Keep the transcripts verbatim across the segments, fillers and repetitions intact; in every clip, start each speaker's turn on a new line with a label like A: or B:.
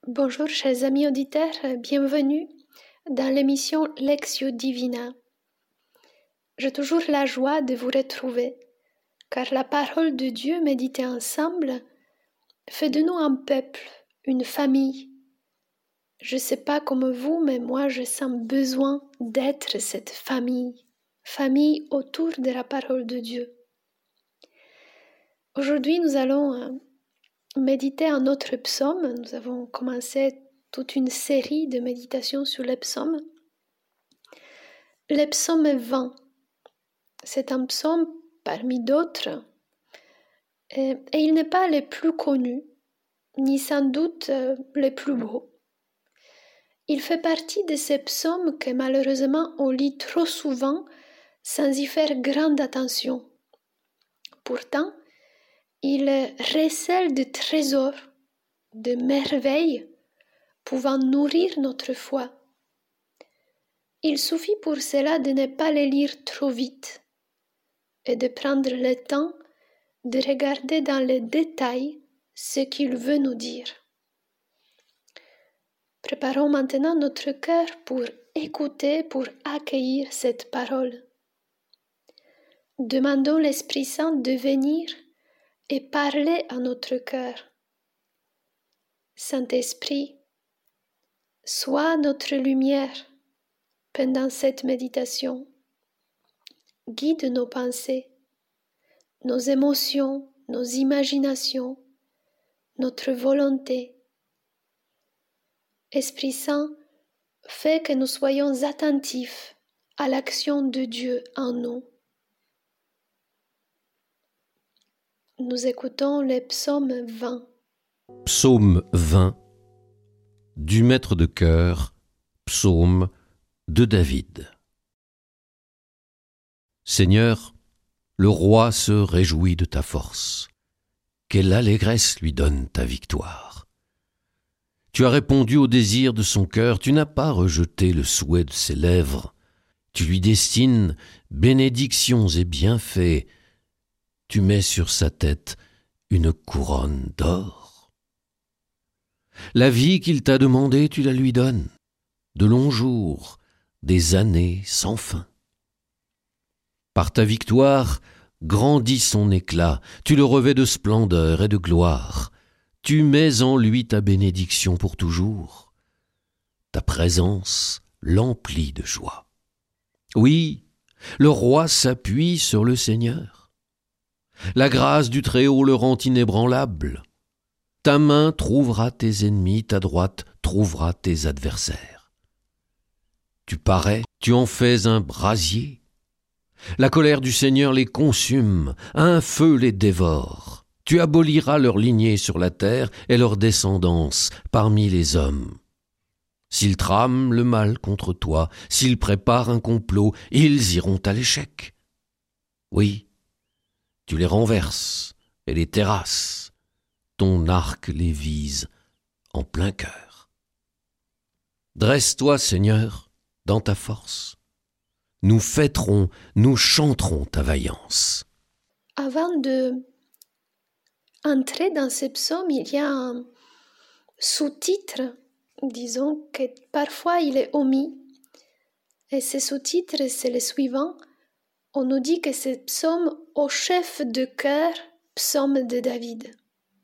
A: Bonjour chers amis auditeurs, bienvenue dans l'émission Lectio Divina. J'ai toujours la joie de vous retrouver, car la parole de Dieu méditée ensemble fait de nous un peuple, une famille. Je ne sais pas comme vous, mais moi je sens besoin d'être cette famille, famille autour de la parole de Dieu. Aujourd'hui nous allons méditer un autre psaume. Nous avons commencé toute une série de méditations sur les psaumes. Le psaume vingt, c'est un psaume parmi d'autres, et, et il n'est pas le plus connu, ni sans doute le plus beau. Il fait partie de ces psaumes que malheureusement on lit trop souvent sans y faire grande attention. Pourtant, il recèle de trésors, de merveilles pouvant nourrir notre foi. Il suffit pour cela de ne pas les lire trop vite et de prendre le temps de regarder dans les détails ce qu'il veut nous dire. Préparons maintenant notre cœur pour écouter, pour accueillir cette parole. Demandons l'Esprit Saint de venir et parler à notre cœur. Saint-Esprit, sois notre lumière pendant cette méditation. Guide nos pensées, nos émotions, nos imaginations, notre volonté. Esprit Saint, fais que nous soyons attentifs à l'action de Dieu en nous. Nous écoutons le psaume vingt.
B: Psaume vingt du maître de chœur, psaume de David. Seigneur, le roi se réjouit de ta force. Quelle allégresse lui donne ta victoire. Tu as répondu au désir de son cœur, tu n'as pas rejeté le souhait de ses lèvres. Tu lui destines bénédictions et bienfaits. Tu mets sur sa tête une couronne d'or. La vie qu'il t'a demandée, tu la lui donnes. De longs jours, des années sans fin. Par ta victoire, grandit son éclat, tu le revêts de splendeur et de gloire. Tu mets en lui ta bénédiction pour toujours. Ta présence l'emplit de joie. Oui, le roi s'appuie sur le Seigneur. La grâce du Très-Haut le rend inébranlable. Ta main trouvera tes ennemis, ta droite trouvera tes adversaires. Tu parais, tu en fais un brasier. La colère du Seigneur les consume, un feu les dévore. Tu aboliras leur lignée sur la terre et leur descendance parmi les hommes. S'ils trament le mal contre toi, s'ils préparent un complot, ils iront à l'échec. Oui, tu les renverses et les terrasses. Ton arc les vise en plein cœur. Dresse-toi, Seigneur, dans ta force. Nous fêterons, nous chanterons ta vaillance.
A: Avant de entrer dans ce psaume, il y a un sous-titre, disons que parfois il est omis. Et ce sous-titre, c'est le suivant. On nous dit que c'est psaume au chef de chœur, psaume de David.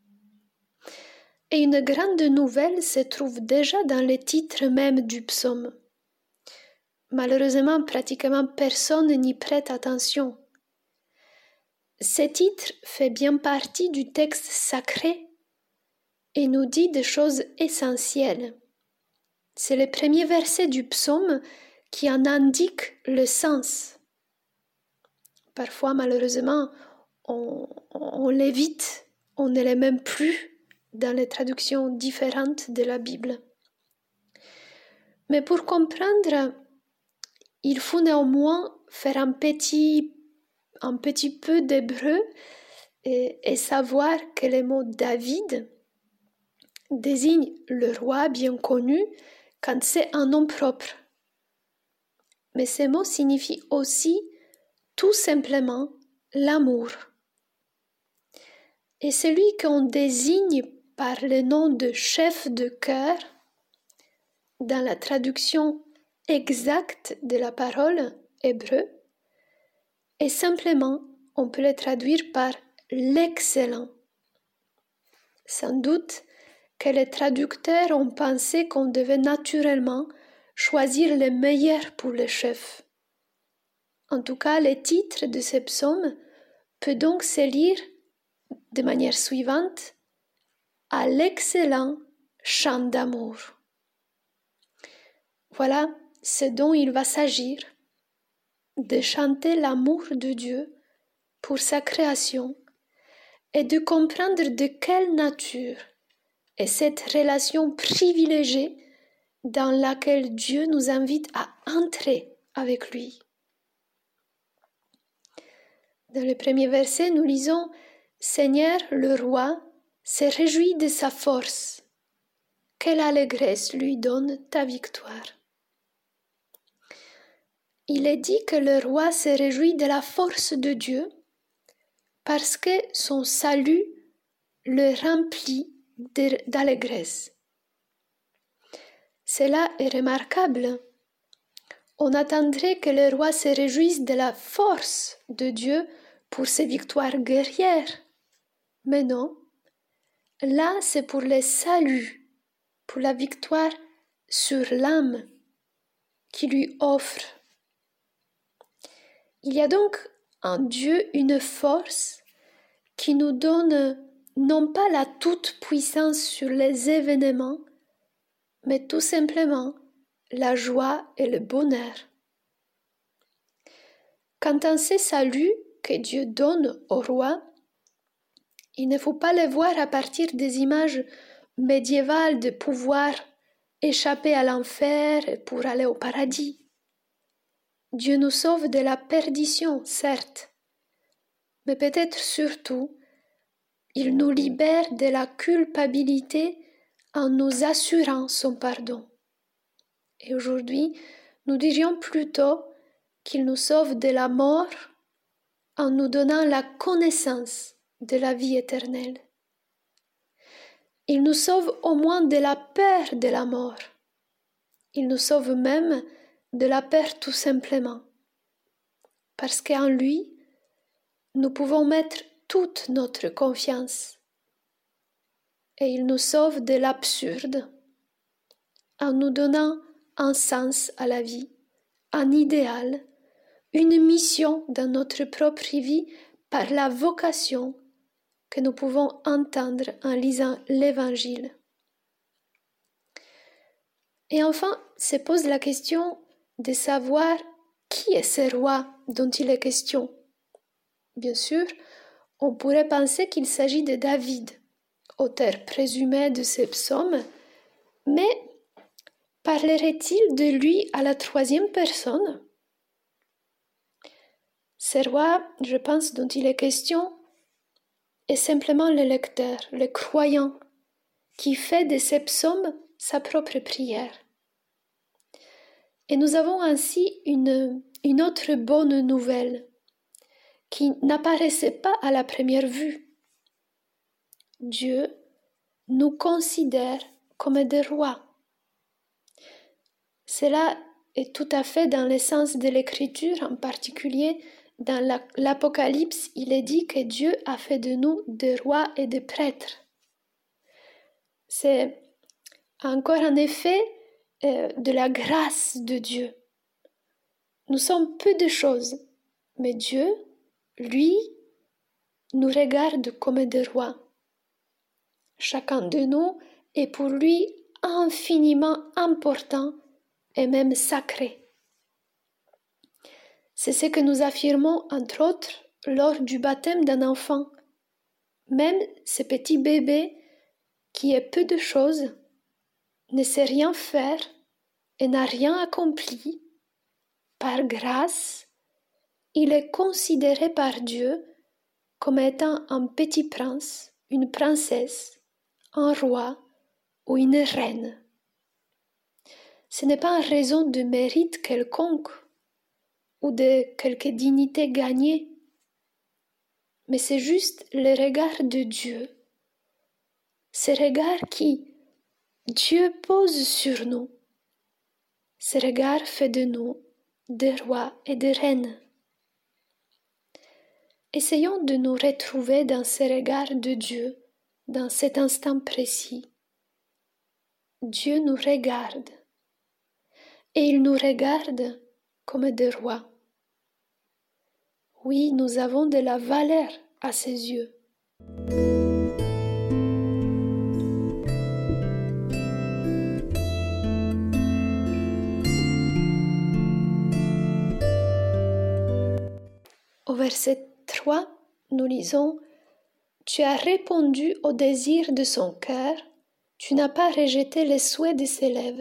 A: Et une grande nouvelle se trouve déjà dans le titre même du psaume. Malheureusement, pratiquement personne n'y prête attention. Ce titre fait bien partie du texte sacré et nous dit des choses essentielles. C'est le premier verset du psaume qui en indique le sens. Parfois, malheureusement, on, on l'évite, on ne l'est même plus dans les traductions différentes de la Bible. Mais pour comprendre, il faut néanmoins faire un petit, un petit peu d'hébreu et, et savoir que le mot David désigne le roi bien connu quand c'est un nom propre. Mais ce mot signifie aussi tout simplement l'amour. Et celui qu'on désigne par le nom de chef de chœur, dans la traduction exacte de la parole hébreu, et simplement on peut le traduire par l'excellent. Sans doute que les traducteurs ont pensé qu'on devait naturellement choisir le meilleur pour le chef. En tout cas, le titre de ce psaume peut donc se lire de manière suivante: à l'excellent chant d'amour. Voilà ce dont il va s'agir, de chanter l'amour de Dieu pour sa création et de comprendre de quelle nature est cette relation privilégiée dans laquelle Dieu nous invite à entrer avec lui. Dans le premier verset, nous lisons « Seigneur le roi se réjouit de sa force. Quelle allégresse lui donne ta victoire. » Il est dit que le roi se réjouit de la force de Dieu parce que son salut le remplit d'allégresse. Cela est remarquable. On attendrait que le roi se réjouisse de la force de Dieu pour ses victoires guerrières. Mais non, là c'est pour le salut, pour la victoire sur l'âme qu'il lui offre. Il y a donc en Dieu une force qui nous donne non pas la toute-puissance sur les événements, mais tout simplement la joie et le bonheur. Quant à ce salut que Dieu donne au roi, il ne faut pas le voir à partir des images médiévales de pouvoir échapper à l'enfer pour aller au paradis. Dieu nous sauve de la perdition, certes, mais peut-être surtout, il nous libère de la culpabilité en nous assurant son pardon. Et aujourd'hui, nous dirions plutôt qu'il nous sauve de la mort en nous donnant la connaissance de la vie éternelle. Il nous sauve au moins de la peur de la mort. Il nous sauve même de la peur tout simplement. Parce qu'en lui, nous pouvons mettre toute notre confiance. Et il nous sauve de l'absurde en nous donnant un sens à la vie, un idéal, une mission dans notre propre vie par la vocation que nous pouvons entendre en lisant l'Évangile. Et enfin, se pose la question de savoir qui est ce roi dont il est question. Bien sûr, on pourrait penser qu'il s'agit de David, auteur présumé de ces psaumes, mais parlerait-il de lui à la troisième personne? Ce roi, je pense, dont il est question, est simplement le lecteur, le croyant, qui fait de ces psaumes sa propre prière. Et nous avons ainsi une, une autre bonne nouvelle qui n'apparaissait pas à la première vue. Dieu nous considère comme des rois. Cela est tout à fait dans l'essence de l'Écriture, en particulier dans la, l'Apocalypse, il est dit que Dieu a fait de nous des rois et des prêtres. C'est encore en effet euh, de la grâce de Dieu. Nous sommes peu de choses, mais Dieu, lui, nous regarde comme des rois. Chacun de nous est pour lui infiniment important et même sacré. C'est ce que nous affirmons entre autres lors du baptême d'un enfant. Même ce petit bébé qui est peu de choses, ne sait rien faire et n'a rien accompli, par grâce, il est considéré par Dieu comme étant un petit prince, une princesse, un roi ou une reine. Ce n'est pas en raison de mérite quelconque ou de quelque dignité gagnée, mais c'est juste le regard de Dieu ce regard qui Dieu pose sur nous. Ce regard fait de nous des rois et des reines. Essayons de nous retrouver dans ce regard de Dieu, dans cet instant précis. Dieu nous regarde, et il nous regarde comme des rois. Oui, nous avons de la valeur à ses yeux. Au verset trois, nous lisons « Tu as répondu au désir de son cœur, tu n'as pas rejeté les souhaits de ses lèvres. »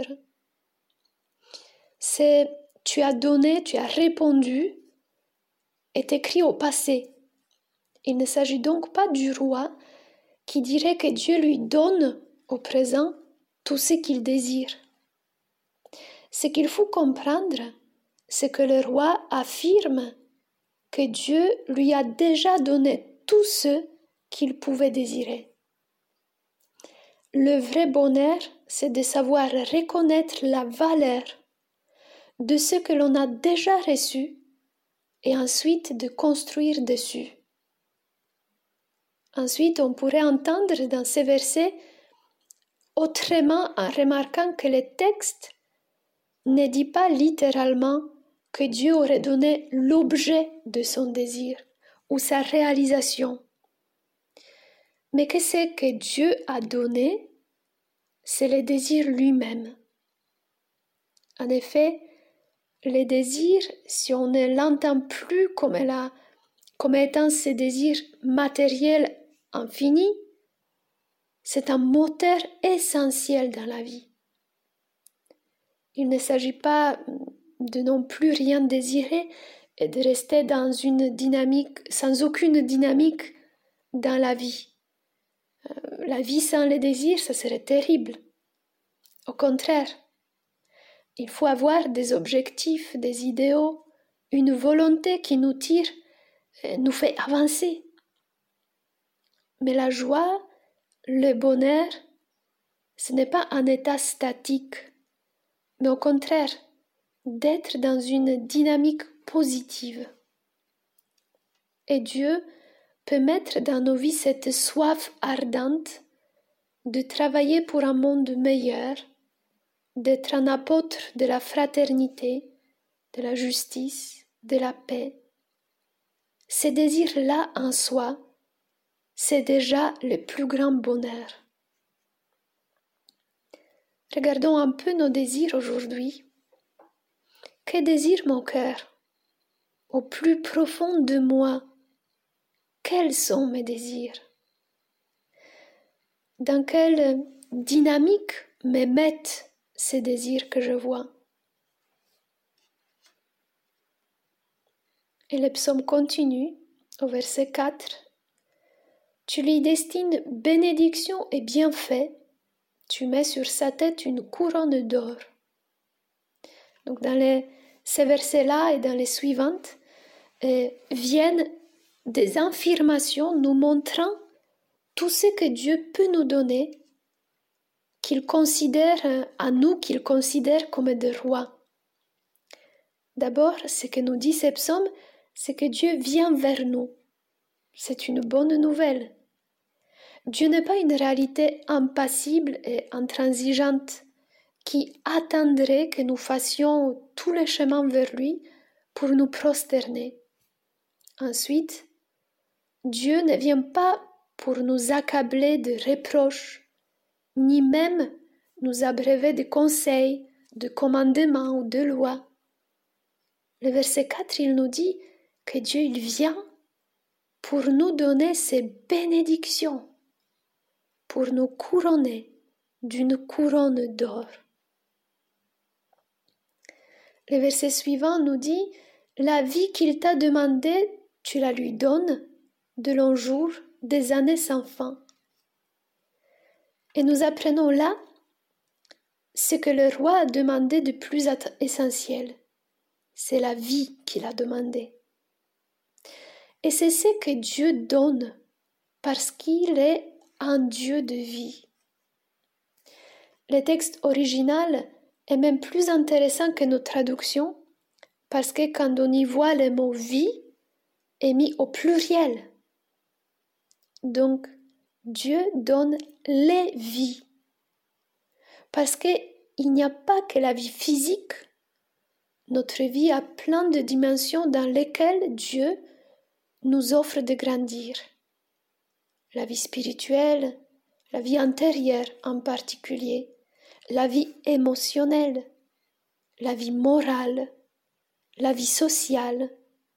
A: C'est « tu as donné, tu as répondu » est écrit au passé. Il ne s'agit donc pas du roi qui dirait que Dieu lui donne au présent tout ce qu'il désire. Ce qu'il faut comprendre, c'est que le roi affirme que Dieu lui a déjà donné tout ce qu'il pouvait désirer. Le vrai bonheur, c'est de savoir reconnaître la valeur de ce que l'on a déjà reçu et ensuite de construire dessus. Ensuite, on pourrait entendre dans ces versets autrement en remarquant que le texte ne dit pas littéralement que Dieu aurait donné l'objet de son désir ou sa réalisation, mais que ce que Dieu a donné, c'est le désir lui-même. En effet, le désir, si on ne l'entend plus comme, la, comme étant ce désir matériel infini, c'est un moteur essentiel dans la vie. Il ne s'agit pas de non plus rien désirer et de rester dans une dynamique, sans aucune dynamique dans la vie. Euh, la vie sans les désirs, ça serait terrible. Au contraire, il faut avoir des objectifs, des idéaux, une volonté qui nous tire, nous fait avancer. Mais la joie, le bonheur, ce n'est pas un état statique, mais au contraire, d'être dans une dynamique positive. Et Dieu peut mettre dans nos vies cette soif ardente de travailler pour un monde meilleur, d'être un apôtre de la fraternité, de la justice, de la paix. Ces désirs-là en soi, c'est déjà le plus grand bonheur. Regardons un peu nos désirs aujourd'hui. Que désire mon cœur? Au plus profond de moi, quels sont mes désirs? Dans quelle dynamique me mettent ces désirs que je vois? Et le psaume continue au verset quatre. Tu lui destines bénédiction et bienfait, tu mets sur sa tête une couronne d'or. Donc dans les, ces versets-là et dans les suivantes euh, viennent des affirmations nous montrant tout ce que Dieu peut nous donner, qu'il considère à nous, qu'il considère comme des rois. D'abord, ce que nous dit ce psaume, c'est que Dieu vient vers nous. C'est une bonne nouvelle. Dieu n'est pas une réalité impassible et intransigeante qui attendrait que nous fassions tout le chemin vers lui pour nous prosterner. Ensuite, Dieu ne vient pas pour nous accabler de reproches, ni même nous abreuver de conseils, de commandements ou de lois. Le verset quatre, il nous dit que Dieu il vient pour nous donner ses bénédictions, pour nous couronner d'une couronne d'or. Le verset suivant nous dit « La vie qu'il t'a demandée, tu la lui donnes, de longs jours, des années sans fin. » Et nous apprenons là ce que le roi a demandé de plus essentiel. C'est la vie qu'il a demandé. Et c'est ce que Dieu donne parce qu'il est un Dieu de vie. Le texte original est même plus intéressant que nos traductions parce que quand on y voit le mot vie est mis au pluriel. Donc, Dieu donne les vies. Parce qu'il n'y a pas que la vie physique. Notre vie a plein de dimensions dans lesquelles Dieu nous offre de grandir. La vie spirituelle, la vie intérieure en particulier, la vie émotionnelle, la vie morale, la vie sociale.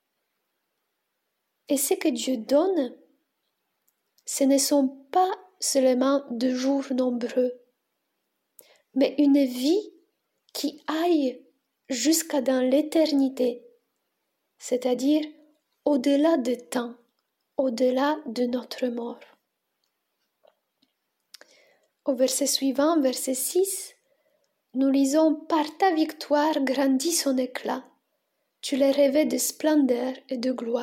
A: Et ce que Dieu donne, ce ne sont pas seulement de jours nombreux, mais une vie qui aille jusqu'à dans l'éternité, c'est-à-dire au-delà de temps, au-delà de notre mort. Au verset suivant, verset six, nous lisons « Par ta victoire grandit son éclat, tu les revêts de splendeur et de gloire. »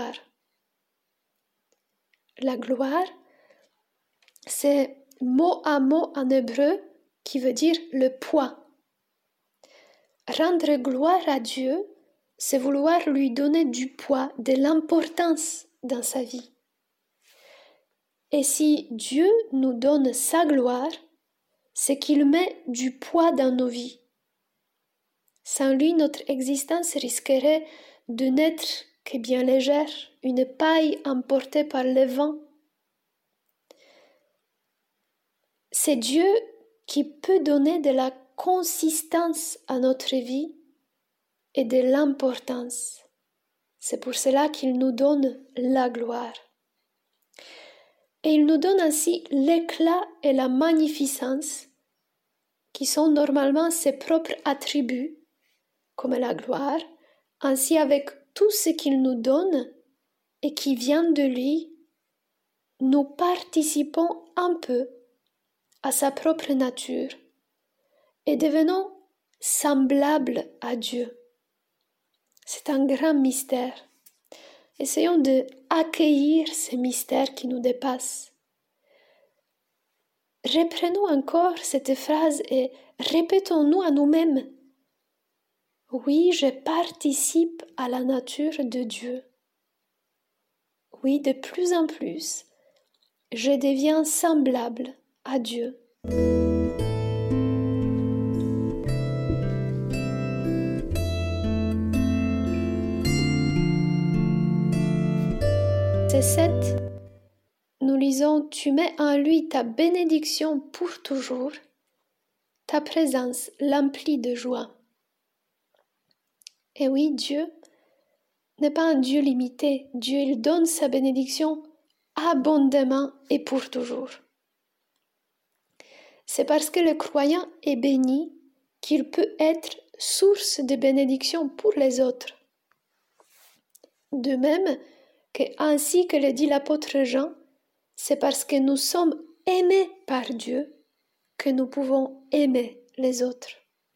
A: La gloire, c'est mot à mot en hébreu qui veut dire le poids. Rendre gloire à Dieu, c'est vouloir lui donner du poids, de l'importance dans sa vie. Et si Dieu nous donne sa gloire, c'est qu'il met du poids dans nos vies. Sans lui, notre existence risquerait de n'être que bien légère, une paille emportée par le vent. C'est Dieu qui peut donner de la consistance à notre vie et de l'importance. C'est pour cela qu'il nous donne la gloire. Et il nous donne ainsi l'éclat et la magnificence qui sont normalement ses propres attributs, comme la gloire, ainsi avec tout ce qu'il nous donne et qui vient de lui, nous participons un peu à sa propre nature et devenons semblables à Dieu. C'est un grand mystère. Essayons de accueillir ce mystère qui nous dépasse. Reprenons encore cette phrase et répétons-nous à nous-mêmes. Oui, je participe à la nature de Dieu. Oui, de plus en plus, je deviens semblable à Dieu. C'est sept. Nous lisons « Tu mets en lui ta bénédiction pour toujours, ta présence l'emplit de joie. » Et oui, Dieu n'est pas un Dieu limité. Dieu, il donne sa bénédiction abondamment et pour toujours. C'est parce que le croyant est béni qu'il peut être source de bénédiction pour les autres. De même que, ainsi que le dit l'apôtre Jean, c'est parce que nous sommes aimés par Dieu que nous pouvons aimer les autres.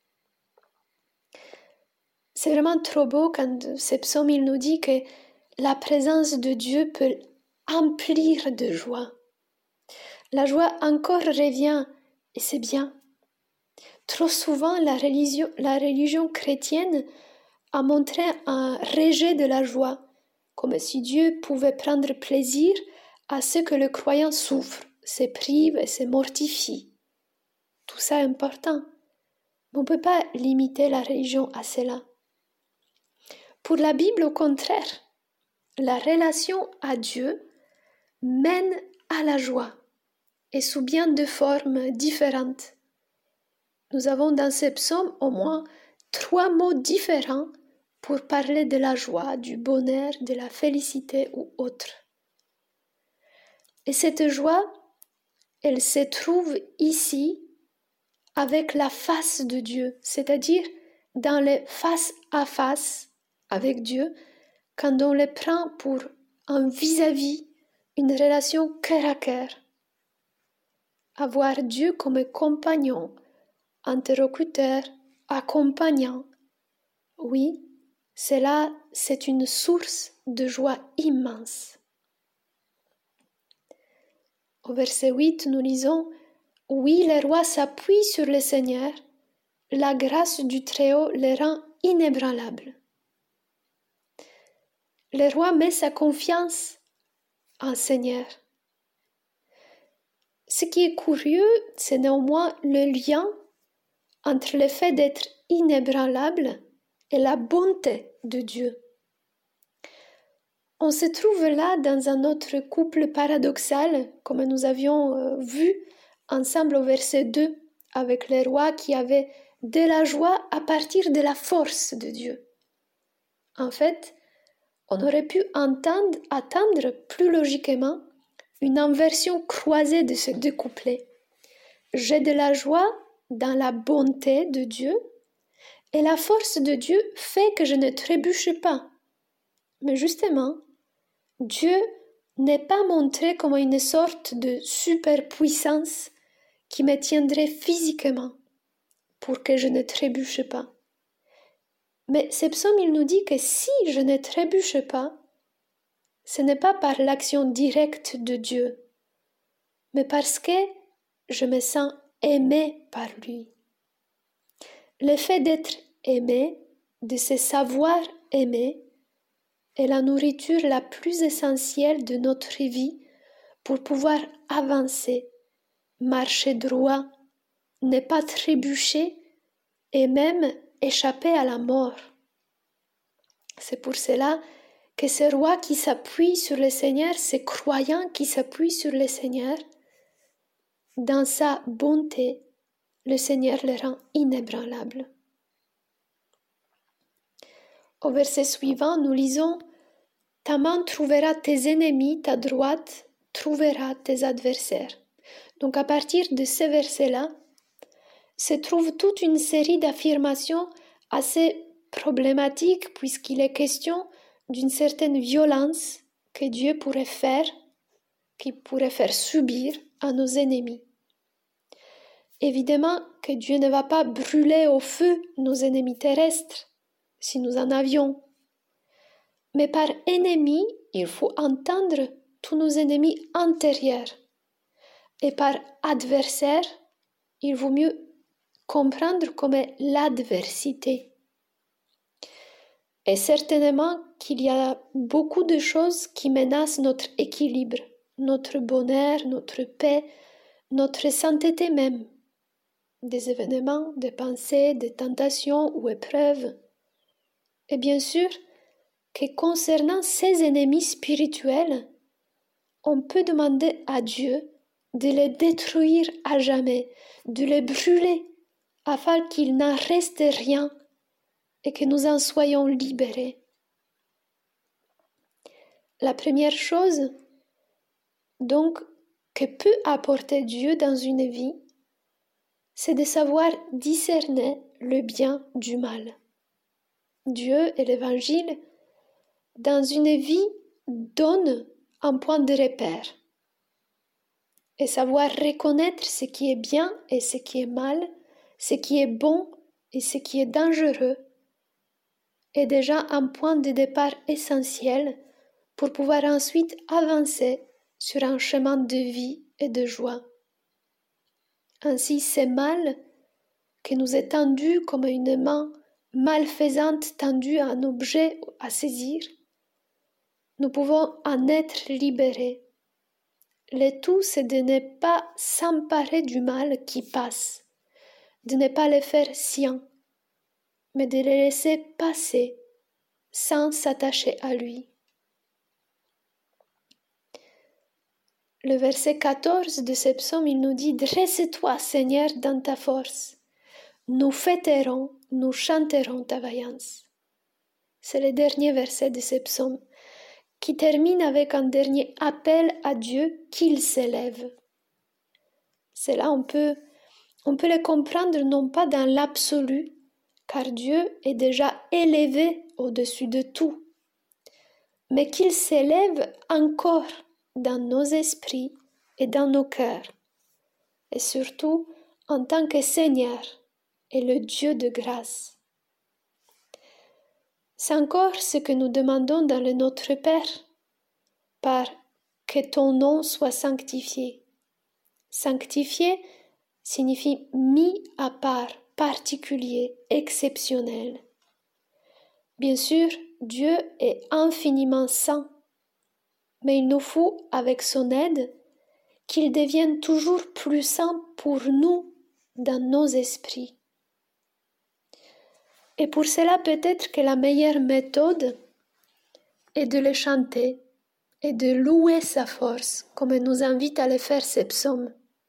A: C'est vraiment trop beau quand ce psaume il nous dit que la présence de Dieu peut emplir de joie. La joie encore revient et c'est bien. Trop souvent, la religion, la religion chrétienne a montré un rejet de la joie, comme si Dieu pouvait prendre plaisir à ce que le croyant souffre, se prive et se mortifie. Tout ça est important, mais on ne peut pas limiter la religion à cela. Pour la Bible, au contraire, la relation à Dieu mène à la joie et sous bien de formes différentes. Nous avons dans ce psaume au moins trois mots différents pour parler de la joie, du bonheur, de la félicité ou autre. Et cette joie, elle se trouve ici avec la face de Dieu, c'est-à-dire dans le face à face avec Dieu, quand on le prend pour un vis-à-vis, une relation cœur à cœur. Avoir Dieu comme compagnon, interlocuteur, accompagnant, oui, cela, c'est une source de joie immense. Au verset huit, nous lisons « Oui, les rois s'appuient sur le Seigneur, la grâce du Très-Haut les rend inébranlables. » Le roi met sa confiance en Seigneur. Ce qui est curieux, c'est néanmoins le lien entre le fait d'être inébranlable et la bonté de Dieu. On se trouve là dans un autre couple paradoxal, comme nous avions euh, vu ensemble au verset deux, avec le roi qui avait de la joie à partir de la force de Dieu. En fait, on aurait pu entendre, attendre plus logiquement une inversion croisée de ces deux couplets. J'ai de la joie dans la bonté de Dieu, et la force de Dieu fait que je ne trébuche pas. Mais justement, Dieu n'est pas montré comme une sorte de superpuissance qui me tiendrait physiquement pour que je ne trébuche pas. Mais ce psaume, il nous dit que si je ne trébuche pas, ce n'est pas par l'action directe de Dieu, mais parce que je me sens aimé par lui. Le fait d'être aimé, de se savoir aimé, est la nourriture la plus essentielle de notre vie pour pouvoir avancer, marcher droit, ne pas trébucher et même échapper à la mort. C'est pour cela que ce roi qui s'appuie sur le Seigneur, ce croyant qui s'appuie sur le Seigneur, dans sa bonté, le Seigneur le rend inébranlable. Au verset suivant, nous lisons « Ta main trouvera tes ennemis, ta droite trouvera tes adversaires. » Donc à partir de ce verset-là, se trouve toute une série d'affirmations assez problématiques puisqu'il est question d'une certaine violence que Dieu pourrait faire, qu'il pourrait faire subir à nos ennemis. Évidemment que Dieu ne va pas brûler au feu nos ennemis terrestres, si nous en avions. Mais par ennemi, il faut entendre tous nos ennemis intérieurs. Et par adversaire, il vaut mieux comprendre comme est l'adversité. Et certainement qu'il y a beaucoup de choses qui menacent notre équilibre, notre bonheur, notre paix, notre sainteté même. Des événements, des pensées, des tentations ou épreuves. Et bien sûr que concernant ces ennemis spirituels, on peut demander à Dieu de les détruire à jamais, de les brûler, afin qu'il n'en reste rien et que nous en soyons libérés. La première chose, donc, que peut apporter Dieu dans une vie, c'est de savoir discerner le bien du mal. Dieu et l'Évangile, dans une vie, donnent un point de repère. Et savoir reconnaître ce qui est bien et ce qui est mal, ce qui est bon et ce qui est dangereux, est déjà un point de départ essentiel pour pouvoir ensuite avancer sur un chemin de vie et de joie. Ainsi, ce mal que nous est tendu comme une main malfaisante tendue à un objet à saisir, nous pouvons en être libérés. Le tout, c'est de ne pas s'emparer du mal qui passe, de ne pas le faire sien, mais de le laisser passer sans s'attacher à lui. Le verset quatorze de ce psaume, il nous dit « Dresse-toi, Seigneur, dans ta force. Nous fêterons, nous chanterons ta vaillance. » C'est le dernier verset de ce psaume qui termine avec un dernier appel à Dieu qu'il s'élève. Cela, on peut, on peut le comprendre non pas dans l'absolu, car Dieu est déjà élevé au-dessus de tout, mais qu'il s'élève encore dans nos esprits et dans nos cœurs, et surtout en tant que Seigneur et le Dieu de grâce. C'est encore ce que nous demandons dans le Notre Père, par « que ton nom soit sanctifié ». Sanctifié signifie mis à part, particulier, exceptionnel. Bien sûr, Dieu est infiniment saint, mais il nous faut, avec son aide, qu'il devienne toujours plus saint pour nous dans nos esprits. Et pour cela, peut-être que la meilleure méthode est de le chanter et de louer sa force, comme nous invite à le faire ces psaumes.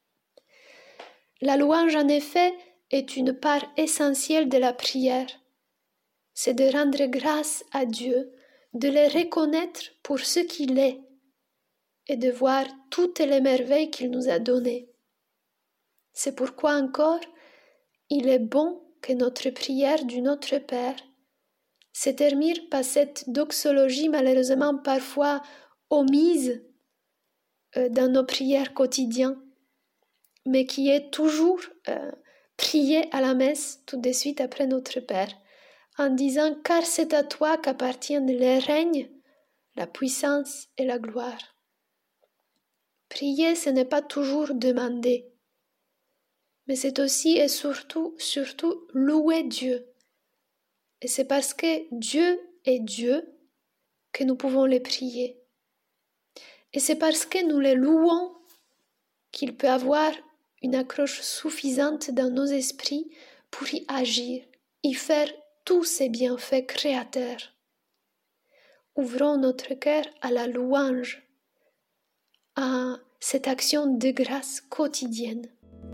A: La louange, en effet, est une part essentielle de la prière. C'est de rendre grâce à Dieu, de le reconnaître pour ce qu'il est et de voir toutes les merveilles qu'il nous a données. C'est pourquoi encore, il est bon que notre prière du Notre Père se termine par cette doxologie malheureusement parfois omise dans nos prières quotidiennes, mais qui est toujours euh, priée à la messe tout de suite après Notre Père, en disant « Car c'est à toi qu'appartiennent le règne, la puissance et la gloire ». Prier, ce n'est pas toujours demander, mais c'est aussi et surtout, surtout louer Dieu. Et c'est parce que Dieu est Dieu que nous pouvons le prier. Et c'est parce que nous le louons qu'il peut avoir une accroche suffisante dans nos esprits pour y agir, y faire tous ces bienfaits créateurs. Ouvrons notre cœur à la louange, à cette action de grâce quotidienne.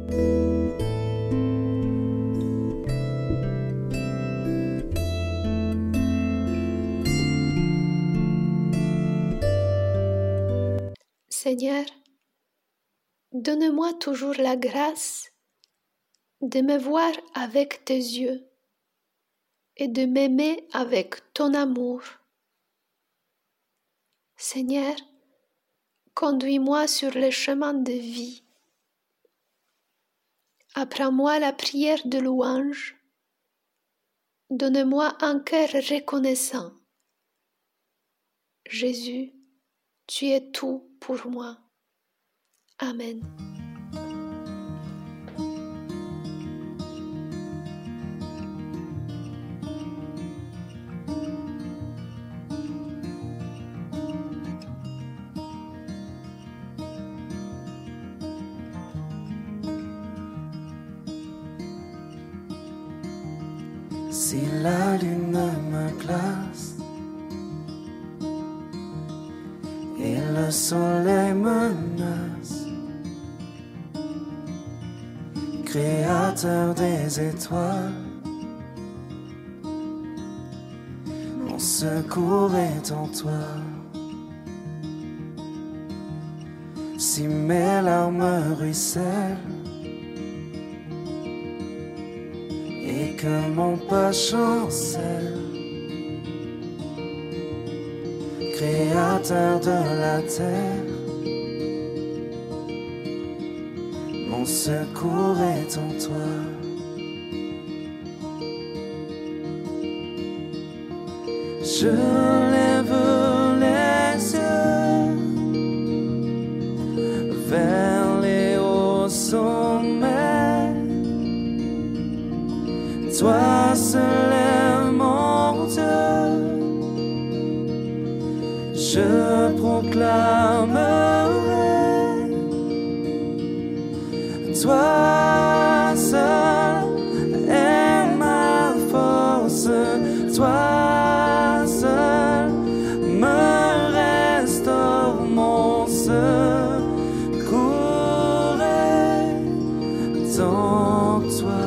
A: Seigneur, donne-moi toujours la grâce de me voir avec tes yeux et de m'aimer avec ton amour. Seigneur, conduis-moi sur le chemin de vie. Apprends-moi la prière de louange. Donne-moi un cœur reconnaissant. Jésus, tu es tout pour moi. Amen.
C: Si la lune me glace et le soleil menace, Créateur des étoiles, mon secours est en toi. Si mes larmes ruissellent et que mon pas chancelle, Créateur de la terre, mon secours est en toi. Je lève les yeux vers les hauts sommets. Toi seul est mon Dieu. Je proclamerai. Toi seul est ma force. Toi seul me restaure mon secours est en toi.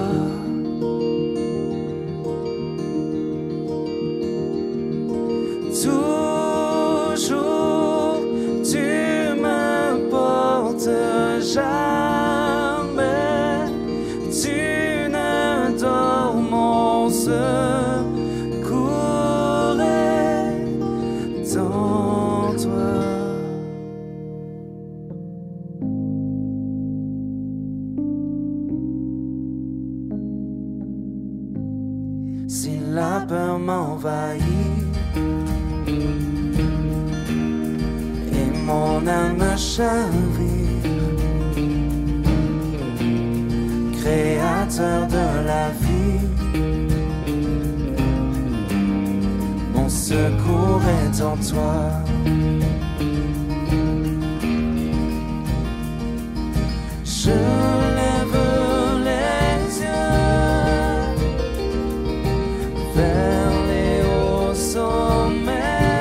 C: Toujours tu me portes jamais, tu ne dors mon secours est en toi. Si la peur m'envahit et mon âme chavire, Créateur de la vie, mon secours est en toi. Je lève les yeux vers les hauts sommets.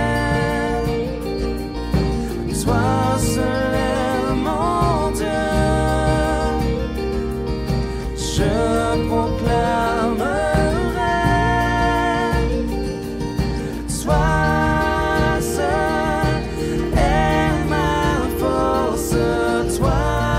C: Toi seul est mon Dieu. Je proclamerai, toi seul est ma force, toi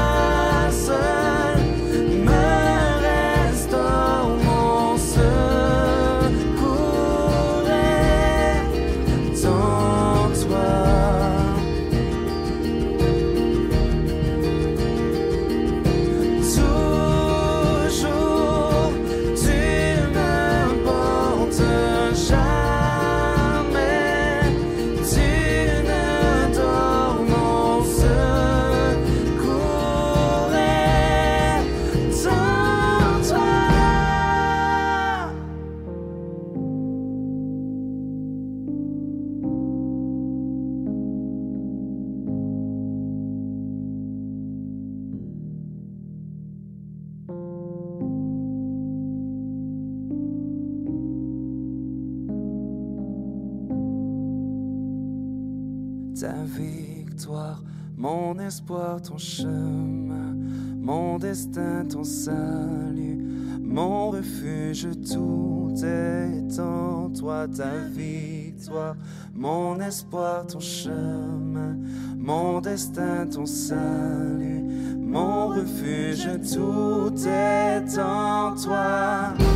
C: ta victoire, mon espoir, ton chemin, mon destin, ton salut, mon refuge, tout est en toi. Ta victoire, mon espoir, ton chemin, mon destin, ton salut, mon refuge, tout est en toi.